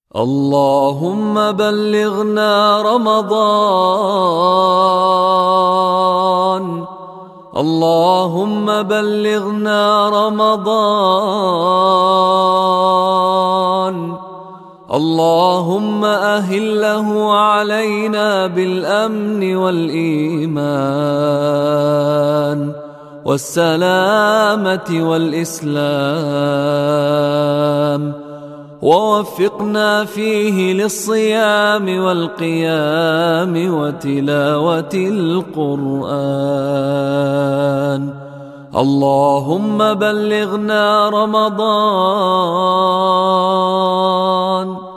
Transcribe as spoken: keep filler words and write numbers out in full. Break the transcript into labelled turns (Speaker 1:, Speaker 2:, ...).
Speaker 1: اللهم بلغنا رمضان، اللهم بلغنا رمضان، اللهم أهله علينا بالأمن والإيمان والسلامة والإسلام، ووفقنا فيه للصيام والقيام وتلاوة القرآن. اللهم بلغنا رمضان.